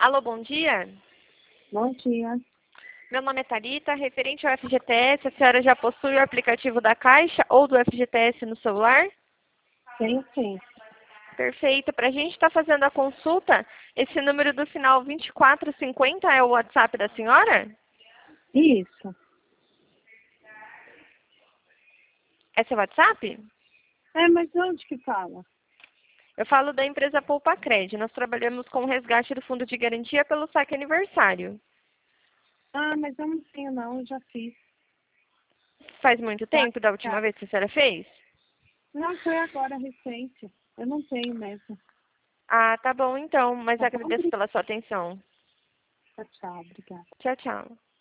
Alô, bom dia. Bom dia. Meu nome é Thalita, referente ao FGTS, a senhora já possui o aplicativo da Caixa ou do FGTS no celular? Tenho sim. Perfeito. Para a gente estar fazendo a consulta, esse número do final 2450 é o WhatsApp da senhora? Isso. É seu WhatsApp? Mas onde que fala? Eu falo da empresa Poupa Cred. Nós trabalhamos com o resgate do fundo de garantia pelo saque aniversário. Mas eu não tenho não, eu já fiz. Faz muito Tá, tempo da última tá. vez que a senhora fez? Não, foi agora recente. Eu não tenho mesmo. Ah, tá bom então, mas Tá bom? agradeço pela sua atenção. Tchau, obrigada. Tchau, tchau.